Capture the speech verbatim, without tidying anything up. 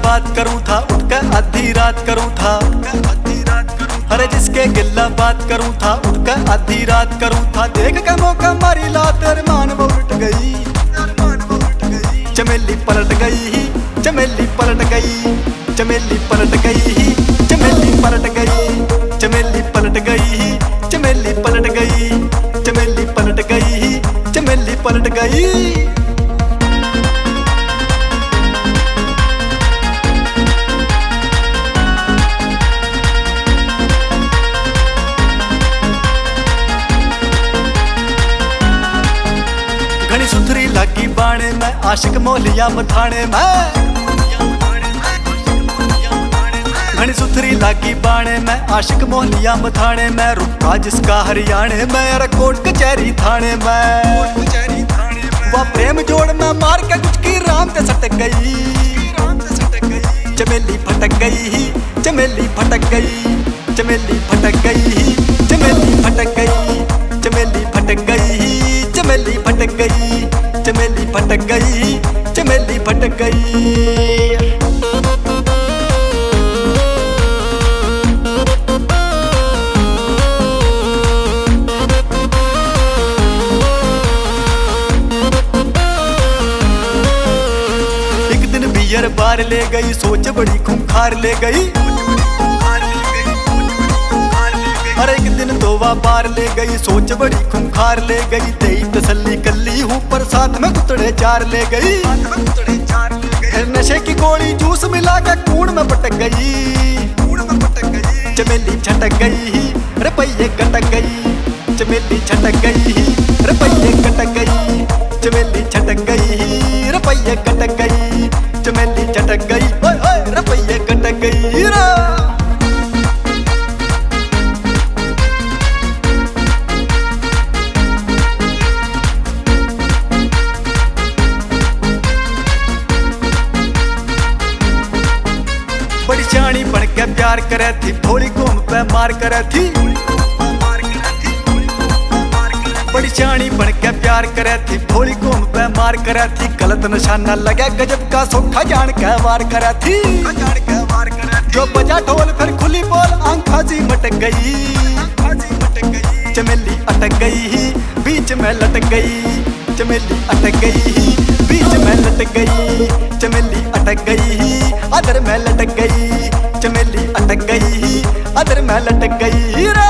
बात करूं था, उठकर आधी रात करूं था। अरे जिसके गिल्ला बात करूं था, उठकर आधी रात करूं था। देख के मौका मारी लात अरमान वो उठ गई, चमेली पलट गई, चमेली पलट गई, चमेली पलट गई, चमेली पलट गई, चमेली पलट गई, चमेली पलट गई, चमेली पलट गई, चमेली पलट गई। घनी सुथरी लागी बाणे में, आशिक मोलिया मथाने में। घनी सुथरी लागी बाणे में, आशिक मोलिया मथाने में। रुका जिसका हरियाणे में, अरे कोट कचहरी थाने में। वह प्रेम जोड़ में मार के कुछ की राम ते सटक गई, चमेली फटक गई, चमेली फटक गई, चमेली फटक गई, चमेली फटक गई, चमेली फटक गई, चमेली फटक गई, चमेली फटक गई, चमेली फटक गई। एक दिन बियर बार ले गई, सोच बड़ी खूंखार ले गई। हर एक दिन दोवा बार ले गई, सोच बड़ी खूंखार ले गई। तेई तसल्ली कल्ली हूँ पर साथ में कुतड़े चार ले गई। फिर नशे की गोली जूस मिला के कूड़ में पटक गई, चमेली छटक गई, रुपये कटक गई, चमेली छटक गई, रुपये कटक गई, चमेली छटक गई, रुपये कटक गई, चमेली छटक गई, रुपये कटक गई। बड़ी शानी बन के प्यार करे थी, भोली घूम पे मार करे थी। बड़ी शानी बन के प्यार करे थी, भोली घूम पे मार करे थी। गलत निशाना लगे गजब का सोखा जान के वार करे थी। जो बजा ढोल फिर खुली बोल आंखा जी मटक गई, चमेली अटक गई, बीच में लटक गई, चमेली अटक गई, बीच में लटक गई, चमेली अटक गई, अदर में लटक गई, चमेली अटक गई, अदर में लटक गई।